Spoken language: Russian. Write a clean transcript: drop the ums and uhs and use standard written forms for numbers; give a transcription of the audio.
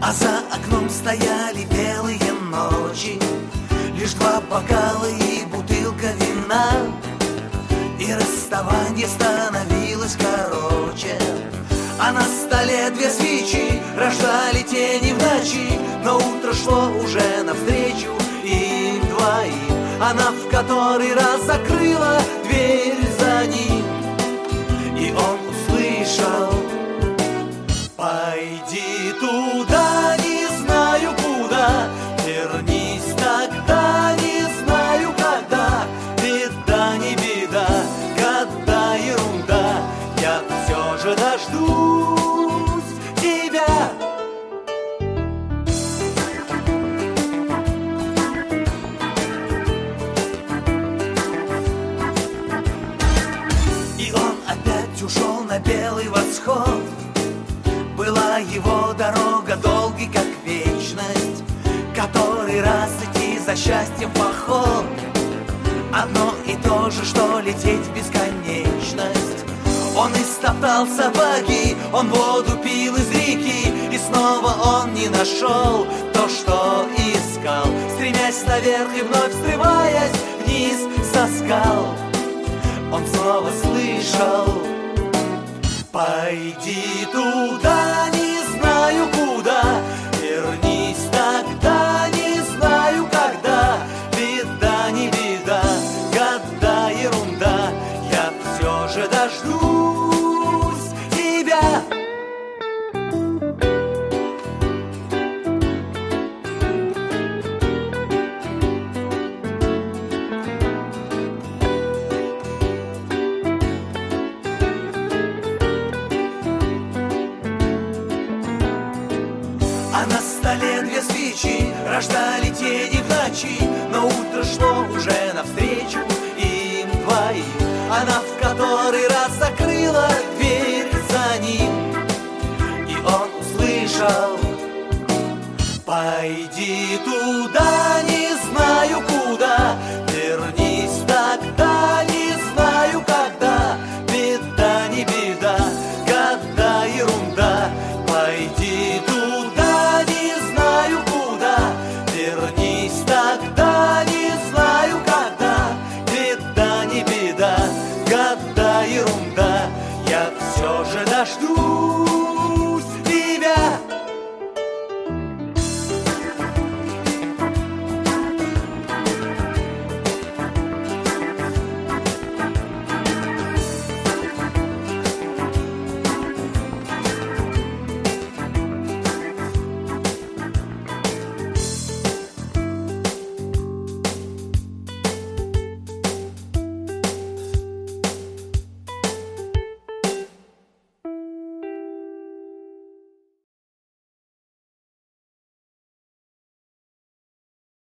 А за окном стояли белые ночи, лишь 2 бокала и бутылка вина. И расставание становилось короче, а на столе 2 свечи рождали тени в ночи. Но утро шло уже навстречу им двоим. Она в который раз закрыла дверь за ним, и он услышал: пойди туда, не знаю куда, вернись тогда, не знаю когда. Беда не беда, года ерунда, я все же дождусь тебя. И он опять ушел на белый восход. Была его дорога долгий, как вечность, который раз идти за счастьем в поход. Одно и то же, что лететь в бесконечность. Он истоптал сапоги, он воду пил из реки, и снова он не нашел то, что искал. Стремясь наверх и вновь срываясь вниз со скал, он снова слышал: пойди туда, не знаю куда, вернись тогда, не знаю когда. Беда не беда, года ерунда, я все же дождусь тебя. А на столе 2 свечи рождали тени в ночи. Но утро шло уже навстречу им двоим. Она в который раз закрыла дверь за ним, и он услышал: пойди туда, не